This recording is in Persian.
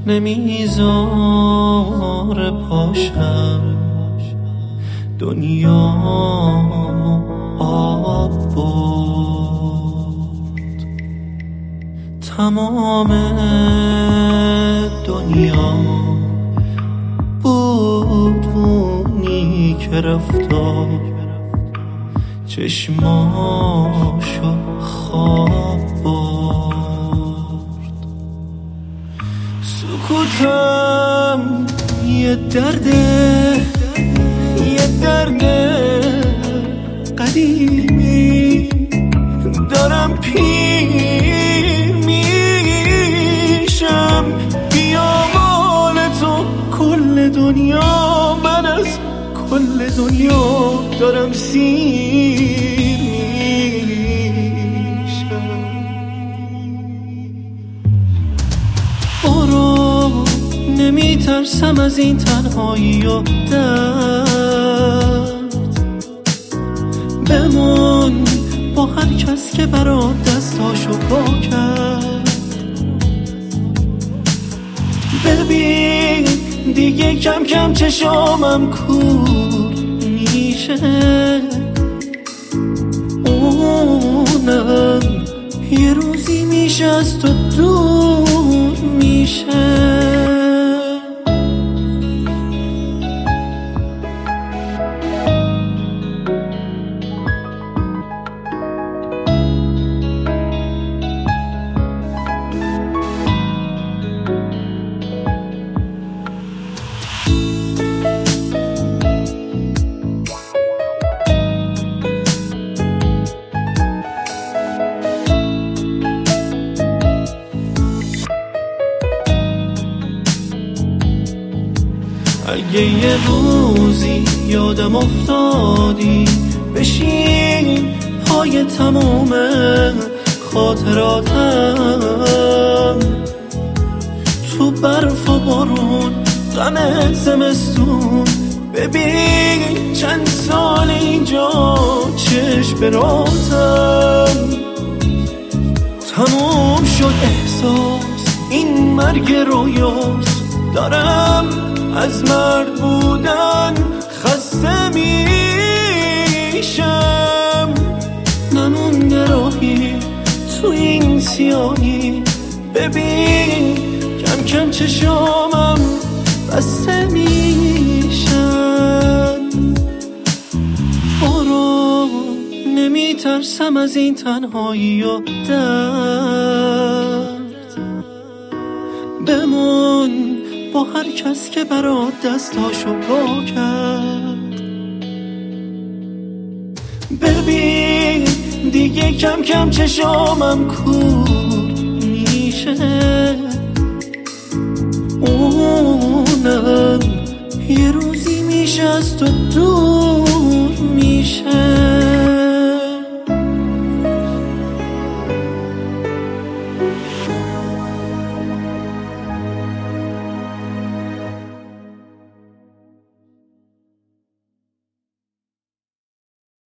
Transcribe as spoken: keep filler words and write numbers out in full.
نمیذاره پاشم دنیامو آب برد. تمام دنیا بود اونی که رفتا چشماشو خواب برد. سکوتم یه درده، یه درده قدیمی، دارم پیر میشم. بیا مال تو کل دنیا، من از کل دنیا دارم سیر میشم. برو نمیترسم از این تنهایی و درد، بمون با هر کس که برات دستاشو پا کرد. ببین دیگه کم کم چشامم کور میشه، اونم یه روزی میشه از تو دور میشه. اگه یه روزی یادم افتادی بشین پای تموم خاطراتم، تو برف و بارون غم زمستون، ببین چند سال اینجا چشم براتم. تموم شد احساس این مرگ رویاست، دارم از مرد بودن خسته میشم. نمونده راهی تو این سیاهی، ببین کم کم چشامم بسته میشن. برو نمیترسم از این تنهایی و درد، بمون با هر کس که برات دستاشو وا کرد. ببین دیگه کم کم چشامم کور میشه، اونم یه روزی میشه از تو دور